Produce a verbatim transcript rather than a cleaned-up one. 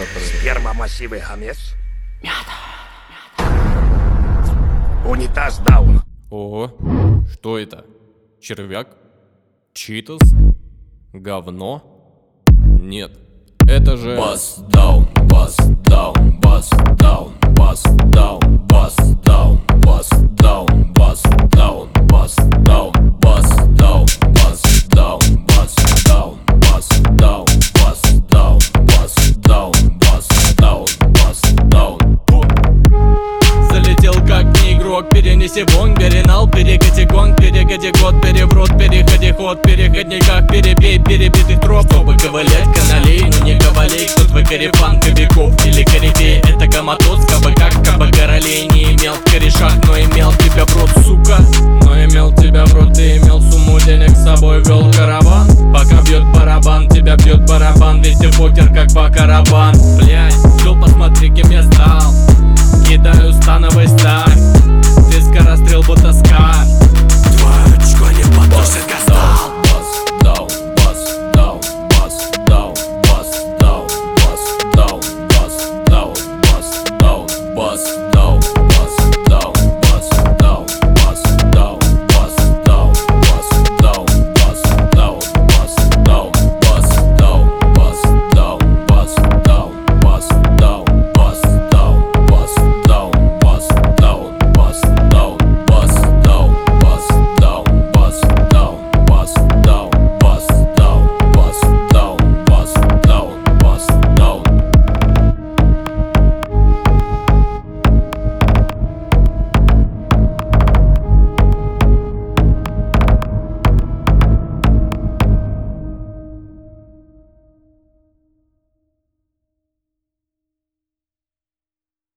Спермомассивый гамес. Унитаз даун. Ого, что это? Червяк? Читос? Говно? Нет, это же... Бас даун, бас даун, бас даун, бас даун, бас даун, бас даун, бас даун, бас даун, бас даун, бас даун, бас даун, бас даун, бас даун, бас даун, бас даун, бас даун. Залетел как не игрок, перенеси вонь, перенал, перекати гонг, перекати год, переврот, переходи ход, переходни как перебей перебитых троп, чтобы ковылять каналей, но не ковалей, кто твой корефан, кобяков или корифей, это коматоз, кабы как, кабы королей, не имел в корешах, но имел тебя в рот, сука, но имел тебя в рот, ты имел сумму денег с собой, вел караван, пока бьет барабан, тебя бьет барабан, ведь ты покер как бакарабан, блять, жил, посмотри, кем я стал. Кидаю становый старт, ты скорострел будто скар.